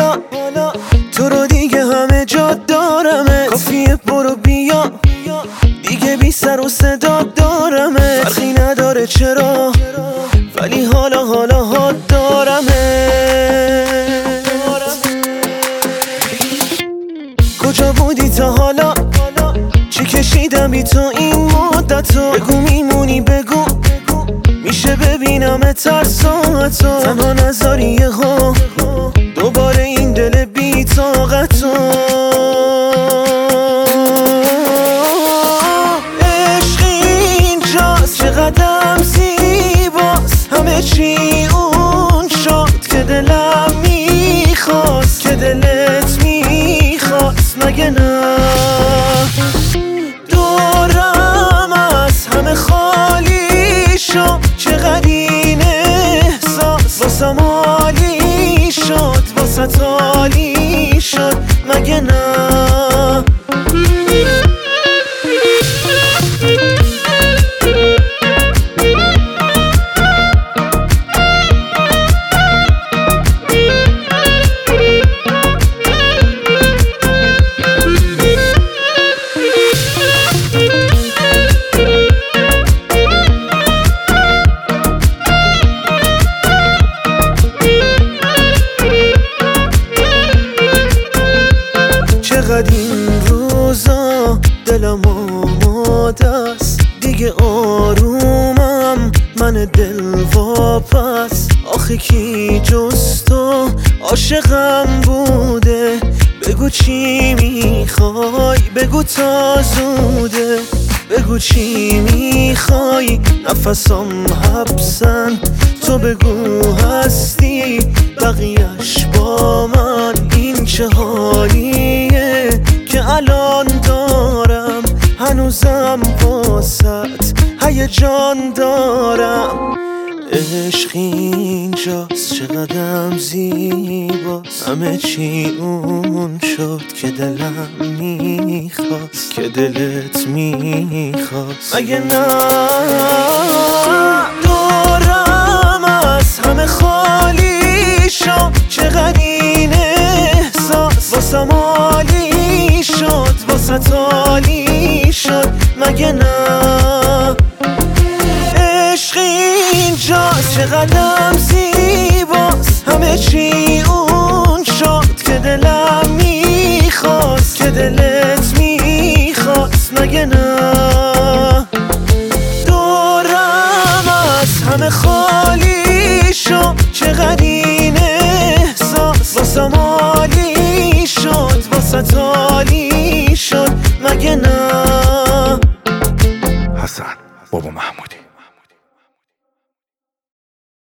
حالا تو رو دیگه همه جا دارمت، کافیه برو بیا دیگه بی سر و صدا دارمت، فرقی نداره چرا ولی حالا دارمت. کجا بودی تا حالا؟ چی کشیدم بی تو این مدتو؟ بگو میمونی بگو میشه ببینم ترساتو، تنها نذاری یهو دوباره این دل بی طاقتو. عشق اینجاست چقدرم زیباست، همه چی اون شد که دلم میخواست، که دلت میخواست مگه نه؟ دورم از همه خالی شد، چقدر این احساس واسم عالی شد، واسه عالی شد مگه نه؟ چقدر این روزا دلم آماده است، دیگه آرومم من دل واپس. آخه کی جز تو عاشقم بوده؟ بگو چی میخوای بگو تا زوده، بگو چی میخوای نفسم حبسن، تو بگو هستی بقیهش با من. این چه حالیه که الان دارم، هنوزم واسط هیجان دارم. عشق اینجاست چقدرم زیباست، همه چی اون شد که دلم میخواست، که دلت میخواست مگه نه؟ دورم از همه خالی شد، چقدر این احساس واسم عالی شد، واسه عالی شد مگه نه؟ عشق اینجاست چقدرم زیباست، همه چی اون شد که دلم میخواست، که دلت میخواست مگه نه؟ دورم از همه خالی شد، چقدر این احساس واسم عالی شد، واسه عالی